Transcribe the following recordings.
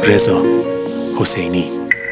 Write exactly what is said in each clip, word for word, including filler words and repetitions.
رضا حسینی.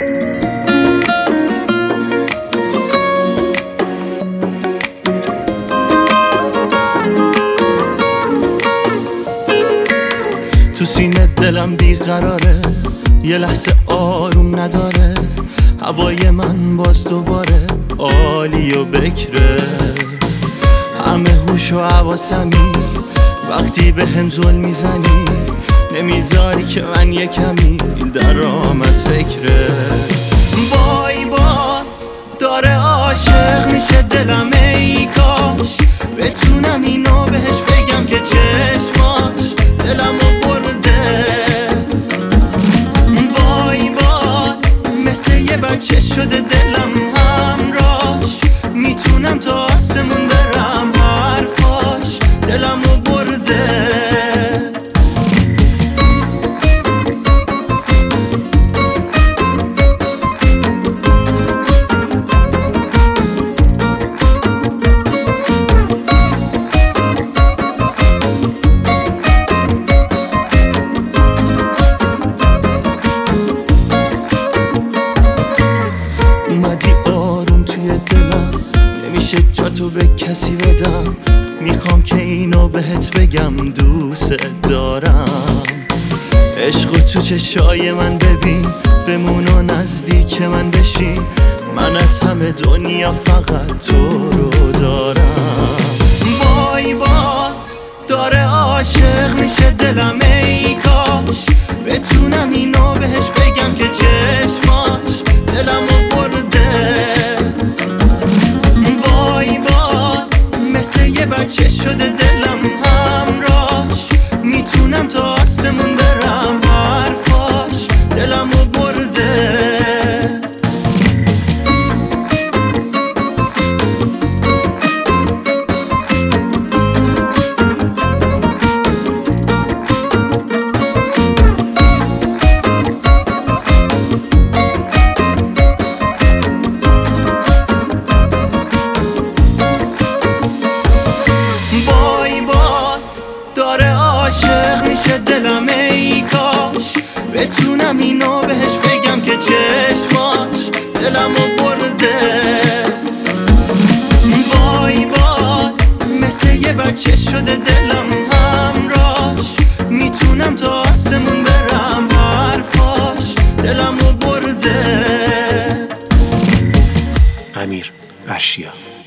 تو سینه دلم بیقراره، یه لحظه آروم نداره. هوای من باز دوباره عالی و بکره، همه هوش و حواسمی. وقتی به هم ظلم میزنی نمیذاری که من یه کمی درام از فکره. وای باز داره عاشق میشه دلم، ای کاش بتونم اینو بهش بگم که چشماش دلمو برده. وای باز مثل یه بچه شده دلم همراش، میتونم تا آسمون برم، حرفاش دلمو برده. اومدی آروم توی دلم، نمیشه جاتو به کسی بدم. میخوام که اینو بهت بگم دوست دارم. عشقو تو چشای من ببین، بمون و نزدیک من بشین. من از همه دنیا فقط تو رو دارم. وای باز داره عاشق میشه دلم، ای کاش بتونم اینو بهش بگم که چشماش دلمو برده. وای باز مثل یه بچه شده دلم همراش، میتونم تا آسمون برم، حرفاش دلمو برده. داره عاشق میشه دلم، ای کاش بتونم اینو بهش بگم که چشماش دلمو برده. وای باز مثل یه بچه شده دلم همراش، میتونم تا آسمون برم، حرفاش دلمو برده. امیر ارشیا.